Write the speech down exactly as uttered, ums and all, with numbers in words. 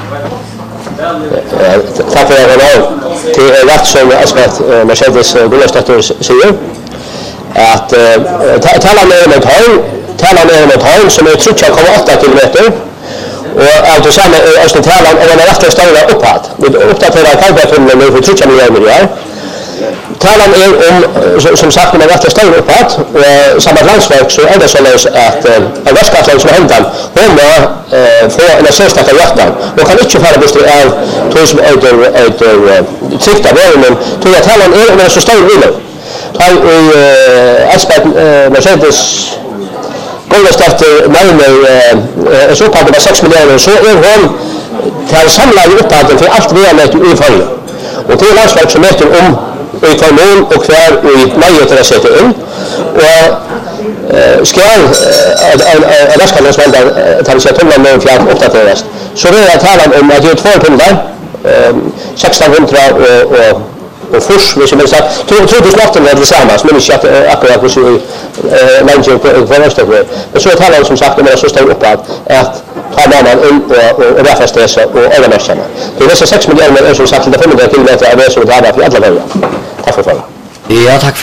Tack för det här. Det är rätt som Aspat Mercedes Gullestator säger att tala med om ett hörn, tala med om ett hörn som är tre komma åtta kilometer och alltså samma är också talan om en rätt stora uppåt. Vi uppdaterar kalkylen nu för tre miljoner. Talan är om som sagt om en rätt stor uppåt och samma landsverk så är det så att en västgötland som händer hon får en assistent av hjärtan och kan inte fara bort av två som äter äter tryckta värmen till att talan är om en så stor vinner. Tar i aspekt Mercedes Gullestator närmare så på det sex miljoner så är hon till samlade uppåt för allt vi har med i förra. Och till landsverk som mäter om i kommun och kvar i möjligheter att sätta in och ska en raskallensväldar ta sig tunnan med för att uppdateras. Så det är talan om att det är två tunnlar sextonhundra och, och, och fors, hvis jag minns att tjugohundraåtta är det tillsammans, men inte akkurat hos länge på Östergård. Men så är talan som sagt om det är så stor uppåt att ta mannen in och, och, och rättfästesa och övermästarna. Det är dessa sex miljoner är som sagt till fem hundra kilometer av det som är drabbade för alla vägar. Tack för frågan. Ja, tack för